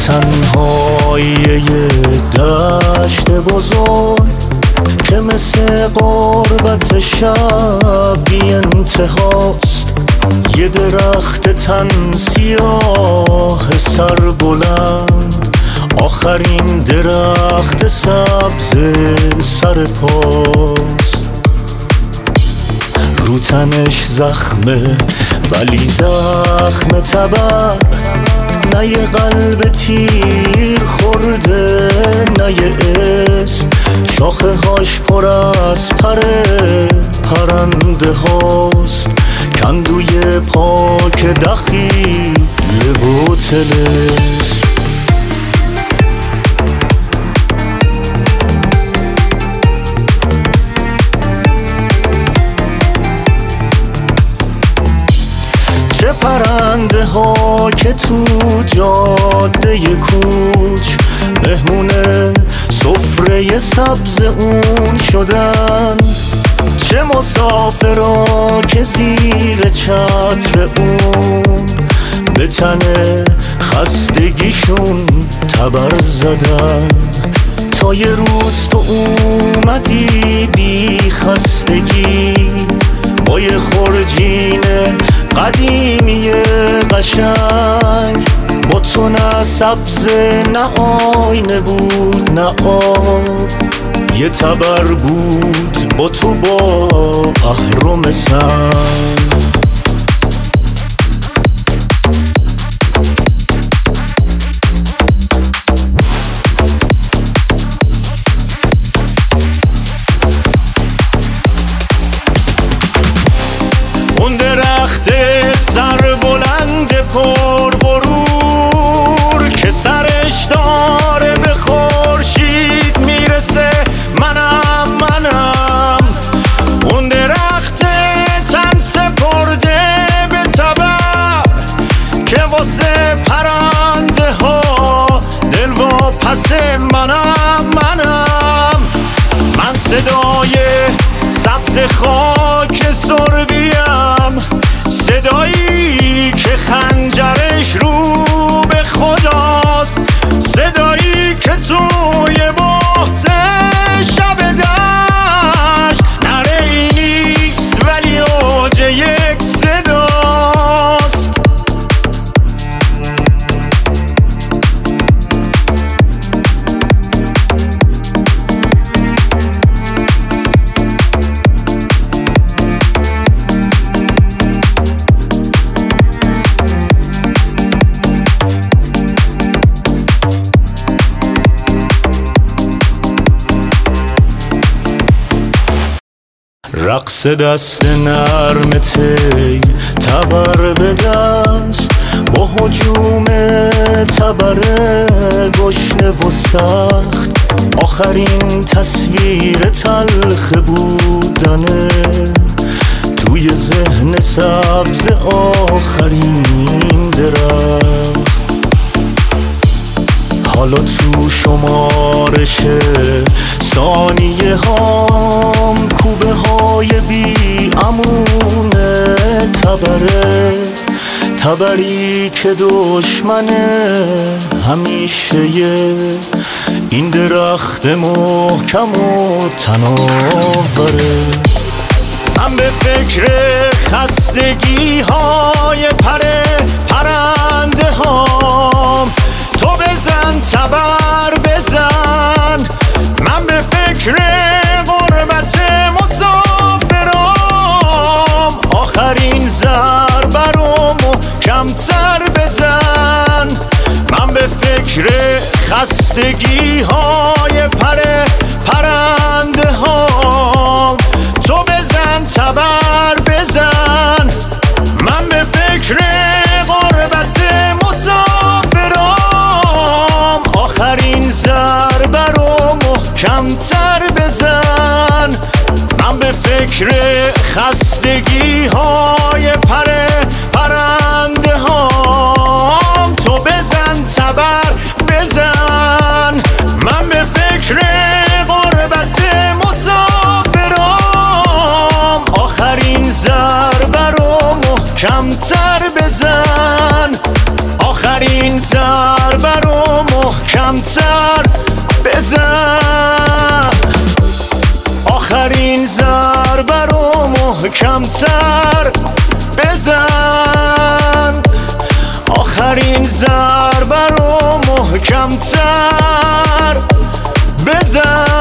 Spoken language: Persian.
تنهایی دشت بزرگ که مثل غربت شب بی انتهاست، یه درخت تن سیاه سر بلند، آخرین درخت سبز سر پاست. رو تنش زخمه ولی زخم تبر، نه یه قلب تیر خورده نه یه اسم، شاخه هاش پر از پرنده هاست، کندوی پاک دخیل و طلسم. چه پرنده ها که تو جاده کوچ مهمون سفره سبز اون شدن، چه مسافرا که زیر چتر اون به تن خستگیشون تبر زدن. تا یه روز تو اومدی بی خستگی با یه خورجین قدیمی قشنگ، با تو نه سبز نه آینه بود نه آب، یه تبر بود با تو با اهرم سنگ. اون درخت سر بلند پر غرور که سرش داره به خورشید میرسه، منم اون درخت تن سپرده به تبر که واسه پرنده ها دل و پس منم من صدای سبز خاک سربیم، صدایی که خنجرش رو به خداست، صدایی که توی بحت شب دشت نره ای نیست ولی اوج یک صداست. رقص دست نرم تی تبر به دست، با هجوم تبر گشنه و سخت، آخرین تصویر تلخ بودنه توی ذهن سبز آخرین درخت. حالا تو شمارش ثانیه هام کوبه های بی امونه تبری که دشمن همیشه این درخت محکم و تناوره. من به فکر خستگی های پرنده هام، تو بزن تبر بزن، من به فکر غربت مسافرام، آخرین ضربه رو محکم‌تر بزن، من به فکر خستگی های پرنده هام، تو بزن تبر بزن، من به فکر غربت مسافرام، آخرین ضربه رو محکم‌تر بزن، من به فکر خستگی های پرنده هام، تو بزن تبر بزن، من به فکر غربت مسافرام، آخرین ضربه رو محکم‌تر بزن، آخرین ضربه رو آخرین ضربه رو محکم‌تر بزن.